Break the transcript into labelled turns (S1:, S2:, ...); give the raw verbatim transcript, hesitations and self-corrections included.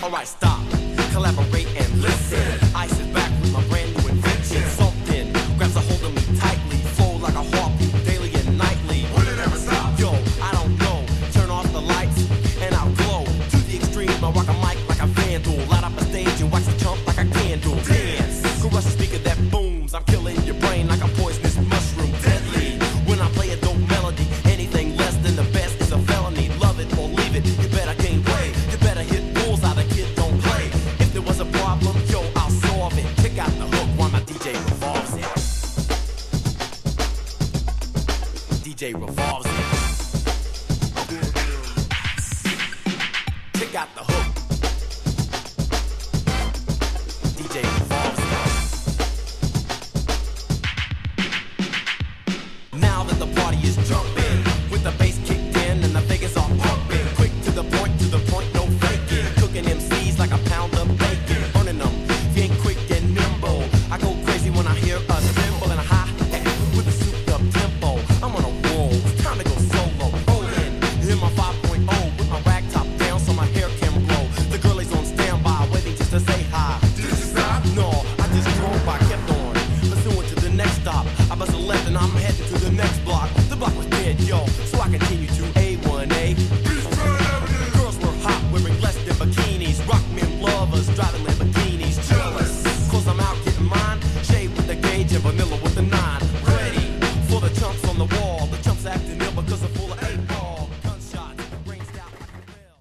S1: Alright, stop, collaborate and listen. Ice is back with my brand new invention. Something grabs a hold of me tightly, flow like a harpoon daily and nightly. Will it ever stop? Yo, I don't know. Turn off the lights and I'll glow to the extreme. I rock a mic like a vandal, light up a stage and watch the jump like a candle. Dance, crush a speaker that booms. I'm killing your brain like a poisonous mushroom, deadly. When I play a dope melody, anything less than the best is a felony. Love it or leave it, you better gain weight. You better hit bulls out, the kid don't play. If there was a problem, yo, I'll solve it. Check out the hook while my D J revolves it. D J revolves it. Check out the hook